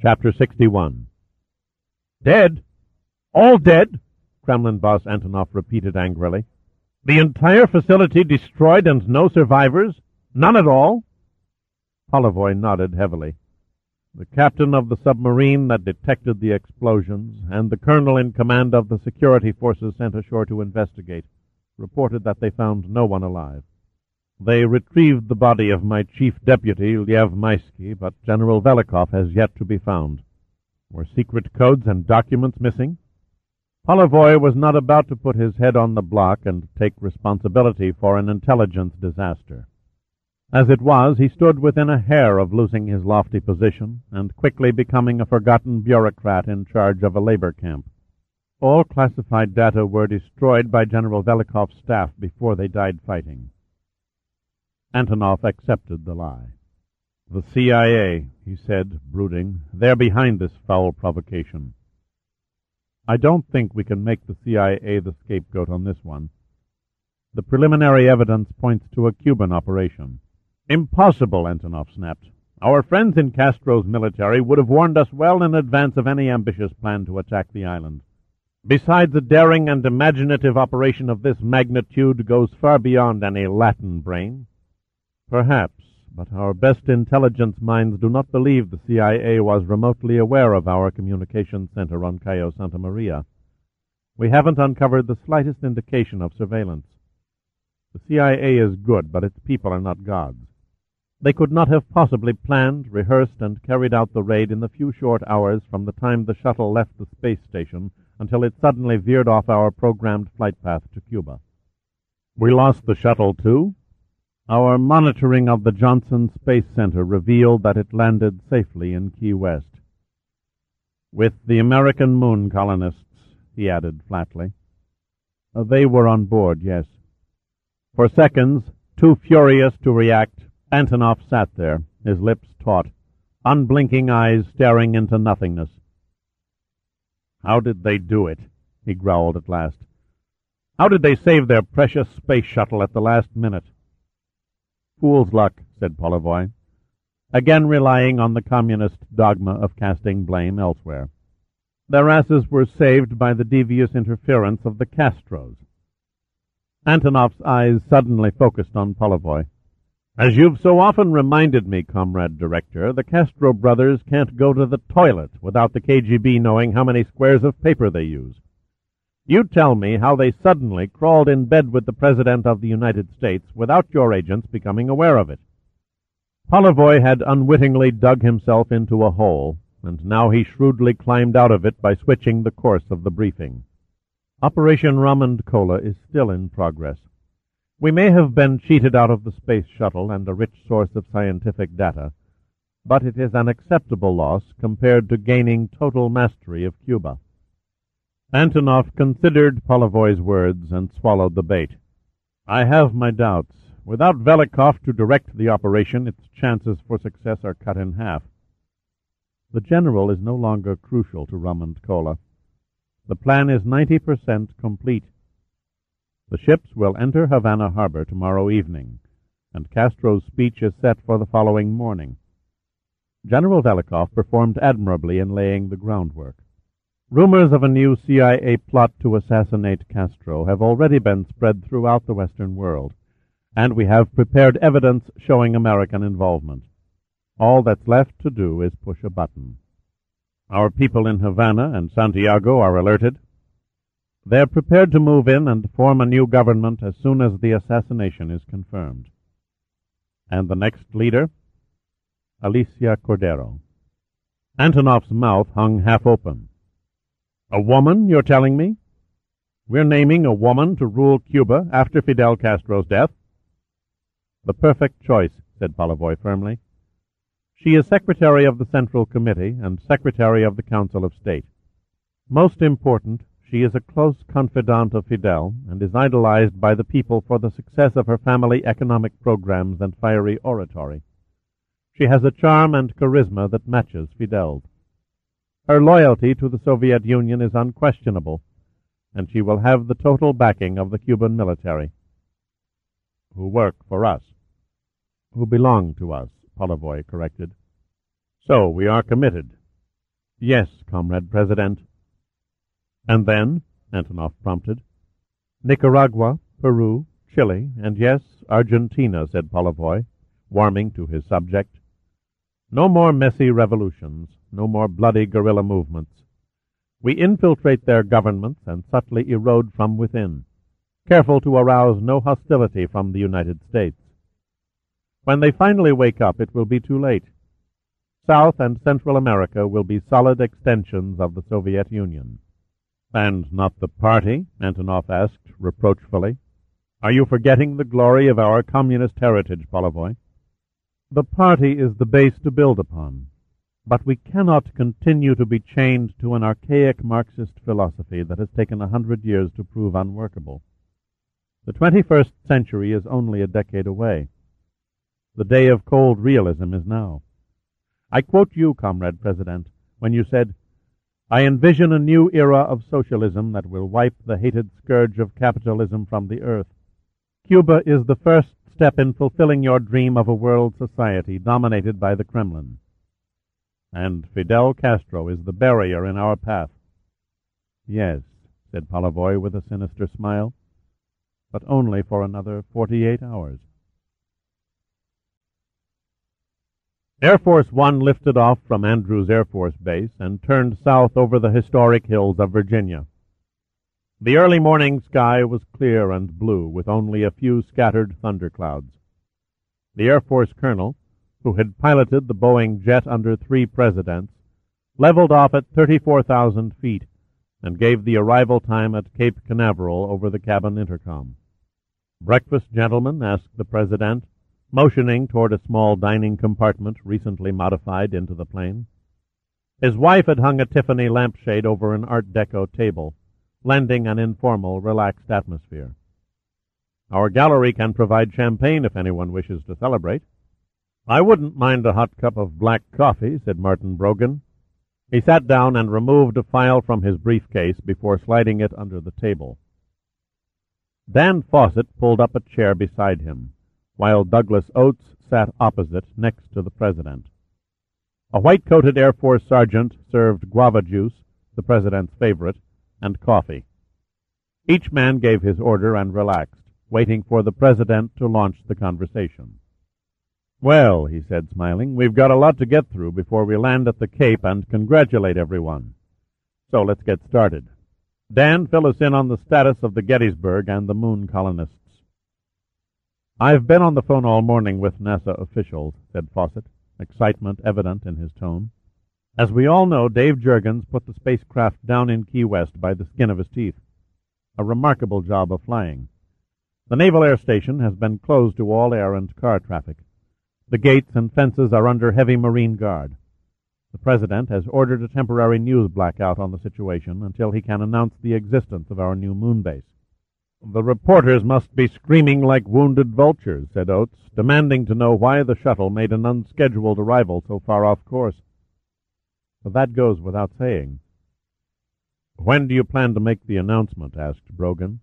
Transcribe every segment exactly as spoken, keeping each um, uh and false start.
Chapter sixty-one. Dead? All dead? Kremlin boss Antonov repeated angrily. The entire facility destroyed and no survivors? None at all? Polivoy nodded heavily. The captain of the submarine that detected the explosions and the colonel in command of the security forces sent ashore to investigate reported that they found no one alive. They retrieved the body of my chief deputy, Liev Maisky, but General Velikov has yet to be found. Were secret codes and documents missing? Polivoy was not about to put his head on the block and take responsibility for an intelligence disaster. As it was, he stood within a hair of losing his lofty position and quickly becoming a forgotten bureaucrat in charge of a labor camp. All classified data were destroyed by General Velikov's staff before they died fighting. Antonov accepted the lie. The C I A, he said, brooding. They're behind this foul provocation. I don't think we can make the C I A the scapegoat on this one. The preliminary evidence points to a Cuban operation. Impossible, Antonov snapped. Our friends in Castro's military would have warned us well in advance of any ambitious plan to attack the island. Besides, a daring and imaginative operation of this magnitude goes far beyond any Latin brain. Perhaps, but our best intelligence minds do not believe the C I A was remotely aware of our communications center on Cayo Santa Maria. We haven't uncovered the slightest indication of surveillance. The C I A is good, but its people are not gods. They could not have possibly planned, rehearsed, and carried out the raid in the few short hours from the time the shuttle left the space station until it suddenly veered off our programmed flight path to Cuba. We lost the shuttle, too? Our monitoring of the Johnson Space Center revealed that it landed safely in Key West. With the American moon colonists, he added flatly. They were on board, yes. For seconds, too furious to react, Antonov sat there, his lips taut, unblinking eyes staring into nothingness. How did they do it? He growled at last. How did they save their precious space shuttle at the last minute? Fool's luck, said Polivoy, again relying on the communist dogma of casting blame elsewhere. Their asses were saved by the devious interference of the Castros. Antonov's eyes suddenly focused on Polivoy. As you've so often reminded me, Comrade Director, the Castro brothers can't go to the toilet without the K G B knowing how many squares of paper they use. You tell me how they suddenly crawled in bed with the President of the United States without your agents becoming aware of it. Polivoy had unwittingly dug himself into a hole, and now he shrewdly climbed out of it by switching the course of the briefing. Operation Rum and Cola is still in progress. We may have been cheated out of the space shuttle and a rich source of scientific data, but it is an acceptable loss compared to gaining total mastery of Cuba. Antonov considered Polivoy's words and swallowed the bait. I have my doubts. Without Velikov to direct the operation, its chances for success are cut in half. The general is no longer crucial to Rum and Cola. The plan is ninety percent complete. The ships will enter Havana Harbor tomorrow evening, and Castro's speech is set for the following morning. General Velikov performed admirably in laying the groundwork. Rumors of a new C I A plot to assassinate Castro have already been spread throughout the Western world, and we have prepared evidence showing American involvement. All that's left to do is push a button. Our people in Havana and Santiago are alerted. They're prepared to move in and form a new government as soon as the assassination is confirmed. And the next leader? Alicia Cordero. Antonov's mouth hung half open. A woman, you're telling me? We're naming a woman to rule Cuba after Fidel Castro's death? The perfect choice, said Polivoy firmly. She is Secretary of the Central Committee and Secretary of the Council of State. Most important, she is a close confidant of Fidel and is idolized by the people for the success of her family economic programs and fiery oratory. She has a charm and charisma that matches Fidel's. Her loyalty to the Soviet Union is unquestionable, and she will have the total backing of the Cuban military, who work for us, who belong to us, Polivoy corrected. So we are committed. Yes, Comrade President. And then, Antonov prompted. Nicaragua, Peru, Chile, and yes, Argentina, said Polivoy, warming to his subject. No more messy revolutions, no more bloody guerrilla movements. We infiltrate their governments and subtly erode from within, careful to arouse no hostility from the United States. When they finally wake up, it will be too late. South and Central America will be solid extensions of the Soviet Union. And not the party? Antonov asked reproachfully. Are you forgetting the glory of our communist heritage, Polivoy? The party is the base to build upon, but we cannot continue to be chained to an archaic Marxist philosophy that has taken a hundred years to prove unworkable. The twenty-first century is only a decade away. The day of cold realism is now. I quote you, Comrade President, when you said, I envision a new era of socialism that will wipe the hated scourge of capitalism from the earth. Cuba is the first step in fulfilling your dream of a world society dominated by the Kremlin. And Fidel Castro is the barrier in our path. Yes, said Polivoy with a sinister smile, but only for another forty-eight hours. Air Force One lifted off from Andrews Air Force Base and turned south over the historic hills of Virginia. The early morning sky was clear and blue, with only a few scattered thunderclouds. The Air Force colonel, who had piloted the Boeing jet under three presidents, leveled off at thirty-four thousand feet and gave the arrival time at Cape Canaveral over the cabin intercom. Breakfast, gentlemen? Asked the president, motioning toward a small dining compartment recently modified into the plane. His wife had hung a Tiffany lampshade over an Art Deco table, lending an informal, relaxed atmosphere. Our gallery can provide champagne if anyone wishes to celebrate. I wouldn't mind a hot cup of black coffee, said Martin Brogan. He sat down and removed a file from his briefcase before sliding it under the table. Dan Fawcett pulled up a chair beside him, while Douglas Oates sat opposite next to the president. A white-coated Air Force sergeant served guava juice, the president's favorite, and coffee. Each man gave his order and relaxed, waiting for the president to launch the conversation. Well, he said, smiling, we've got a lot to get through before we land at the Cape and congratulate everyone. So let's get started. Dan, fill us in on the status of the Gettysburg and the moon colonists. I've been on the phone all morning with NASA officials, said Fawcett, excitement evident in his tone. As we all know, Dave Juergens put the spacecraft down in Key West by the skin of his teeth. A remarkable job of flying. The Naval Air Station has been closed to all air and car traffic. The gates and fences are under heavy Marine guard. The President has ordered a temporary news blackout on the situation until he can announce the existence of our new moon base. The reporters must be screaming like wounded vultures, said Oates, demanding to know why the shuttle made an unscheduled arrival so far off course. But that goes without saying. When do you plan to make the announcement? Asked Brogan.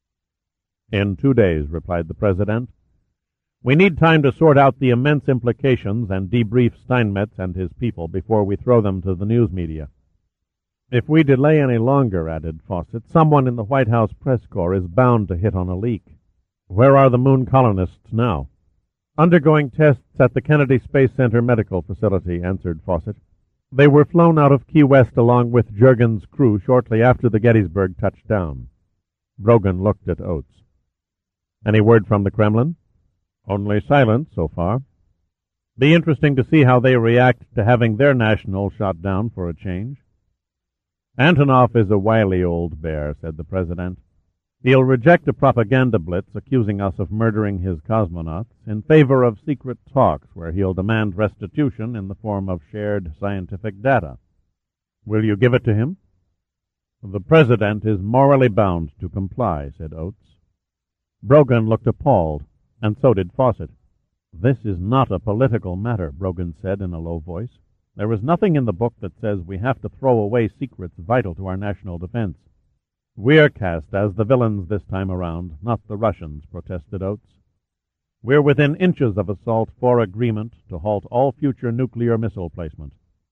In two days, replied the President. We need time to sort out the immense implications and debrief Steinmetz and his people before we throw them to the news media. If we delay any longer, added Fawcett, someone in the White House press corps is bound to hit on a leak. Where are the moon colonists now? Undergoing tests at the Kennedy Space Center Medical Facility, answered Fawcett. They were flown out of Key West along with Juergens' crew shortly after the Gettysburg touched down. Brogan looked at Oates. Any word from the Kremlin? Only silence so far. Be interesting to see how they react to having their national shot down for a change. Antonov is a wily old bear, said the President. He'll reject a propaganda blitz accusing us of murdering his cosmonauts in favor of secret talks where he'll demand restitution in the form of shared scientific data. Will you give it to him? The President is morally bound to comply, said Oates. Brogan looked appalled, and so did Fawcett. This is not a political matter, Brogan said in a low voice. There is nothing in the book that says we have to throw away secrets vital to our national defense. We're cast as the villains this time around, not the Russians, protested Oates. We're within inches of a SALT four agreement to halt all future nuclear missile placement.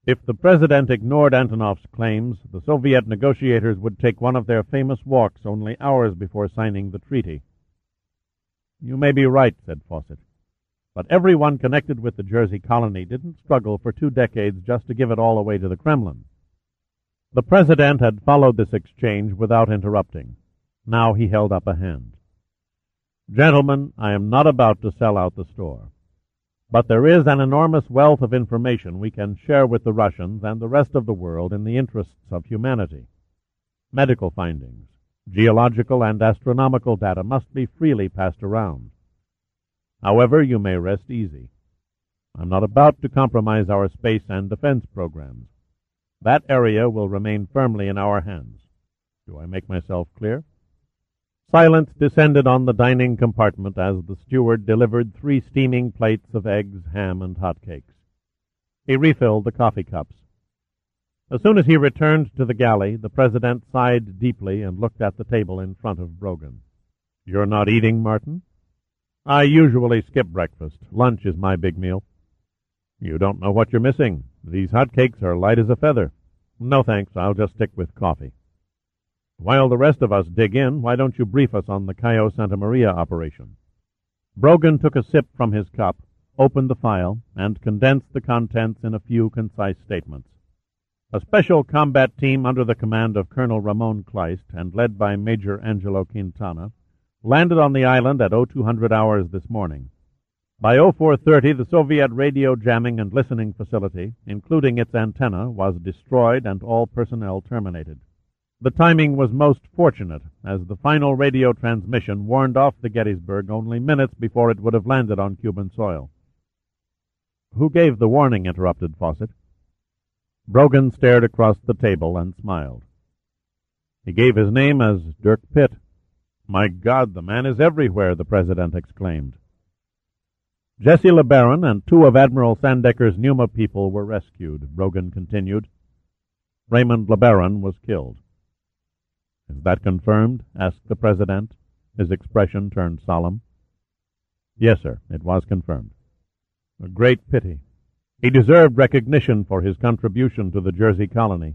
If the President ignored Antonov's claims, the Soviet negotiators would take one of their famous walks only hours before signing the treaty. You may be right, said Fawcett, but everyone connected with the Jersey colony didn't struggle for two decades just to give it all away to the Kremlin. The President had followed this exchange without interrupting. Now he held up a hand. Gentlemen, I am not about to sell out the store. But there is an enormous wealth of information we can share with the Russians and the rest of the world in the interests of humanity. Medical findings, geological and astronomical data must be freely passed around. However, you may rest easy. I'm not about to compromise our space and defense programs. That area will remain firmly in our hands. Do I make myself clear? Silence descended on the dining compartment as the steward delivered three steaming plates of eggs, ham, and hot cakes. He refilled the coffee cups. As soon as he returned to the galley, the President sighed deeply and looked at the table in front of Brogan. You're not eating, Martin? I usually skip breakfast. Lunch is my big meal. You don't know what you're missing. These hot cakes are light as a feather. No thanks, I'll just stick with coffee. While the rest of us dig in, why don't you brief us on the Cayo Santa Maria operation? Brogan took a sip from his cup, opened the file, and condensed the contents in a few concise statements. A special combat team under the command of Colonel Ramon Kleist and led by Major Angelo Quintana landed on the island at oh two hundred hours this morning. By oh four thirty, the Soviet radio jamming and listening facility, including its antenna, was destroyed and all personnel terminated. The timing was most fortunate, as the final radio transmission warned off the Gettysburg only minutes before it would have landed on Cuban soil. Who gave the warning? Interrupted Fawcett. Brogan stared across the table and smiled. He gave his name as Dirk Pitt. My God, the man is everywhere, the President exclaimed. Jesse LeBaron and two of Admiral Sandecker's Numa people were rescued, Brogan continued. Raymond LeBaron was killed. Is that confirmed? Asked the President. His expression turned solemn. Yes, sir, it was confirmed. A great pity. He deserved recognition for his contribution to the Jersey colony.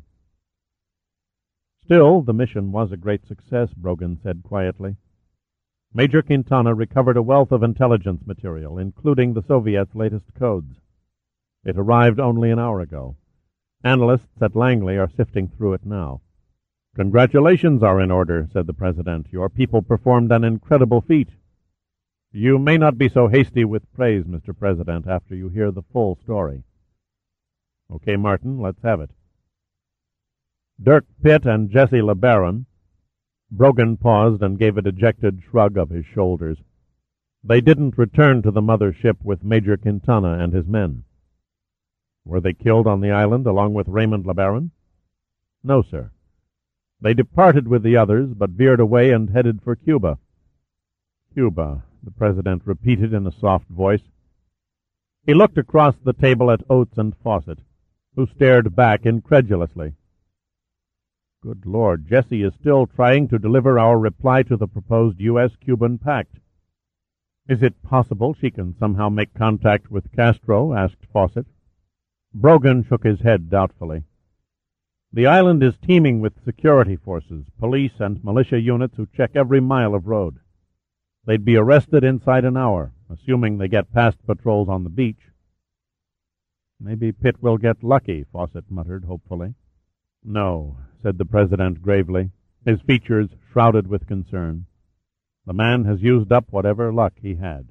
Still, the mission was a great success, Brogan said quietly. Major Quintana recovered a wealth of intelligence material, including the Soviets' latest codes. It arrived only an hour ago. Analysts at Langley are sifting through it now. Congratulations are in order, said the President. Your people performed an incredible feat. You may not be so hasty with praise, Mister President, after you hear the full story. Okay, Martin, let's have it. Dirk Pitt and Jesse LeBaron. Brogan paused and gave a dejected shrug of his shoulders. They didn't return to the mother ship with Major Quintana and his men. Were they killed on the island along with Raymond LeBaron? No, sir. They departed with the others, but veered away and headed for Cuba. Cuba, the President repeated in a soft voice. He looked across the table at Oates and Fawcett, who stared back incredulously. Good Lord, Jesse is still trying to deliver our reply to the proposed U S Cuban pact. Is it possible she can somehow make contact with Castro? Asked Fawcett. Brogan shook his head doubtfully. The island is teeming with security forces, police and militia units who check every mile of road. They'd be arrested inside an hour, assuming they get past patrols on the beach. Maybe Pitt will get lucky, Fawcett muttered hopefully. No, said the President gravely, his features shrouded with concern. The man has used up whatever luck he had.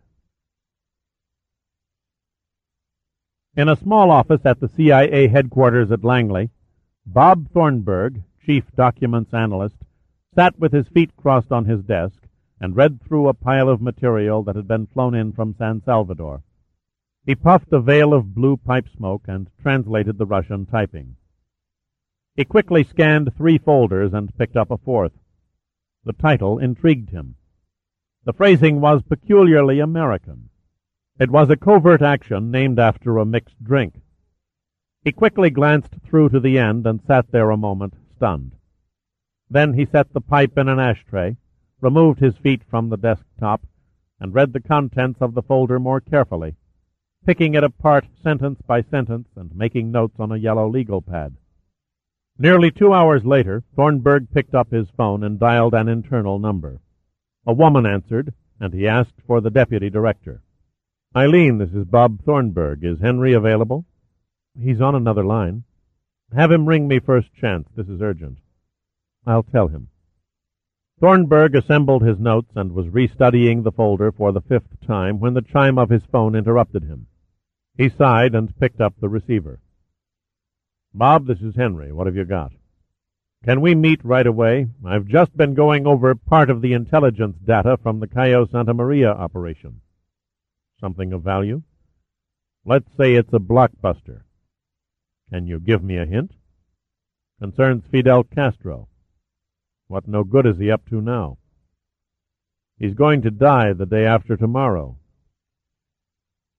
In a small office at the C I A headquarters at Langley, Bob Thornburg, chief documents analyst, sat with his feet crossed on his desk and read through a pile of material that had been flown in from San Salvador. He puffed a veil of blue pipe smoke and translated the Russian typing. He quickly scanned three folders and picked up a fourth. The title intrigued him. The phrasing was peculiarly American. It was a covert action named after a mixed drink. He quickly glanced through to the end and sat there a moment, stunned. Then he set the pipe in an ashtray, removed his feet from the desktop, and read the contents of the folder more carefully. picking it apart sentence by sentence and making notes on a yellow legal pad. Nearly two hours later, Thornburg picked up his phone and dialed an internal number. A woman answered, and he asked for the deputy director. "Eileen, this is Bob Thornburg. Is Henry available?" "He's on another line." "Have him ring me first chance. This is urgent." "I'll tell him." Thornburg assembled his notes and was restudying the folder for the fifth time when the chime of his phone interrupted him. He sighed and picked up the receiver. "Bob, this is Henry. What have you got?" "Can we meet right away? I've just been going over part of the intelligence data from the Cayo Santa Maria operation." "Something of value?" "Let's say it's a blockbuster." "Can you give me a hint?" "Concerns Fidel Castro." "What no good is he up to now?" "He's going to die the day after tomorrow."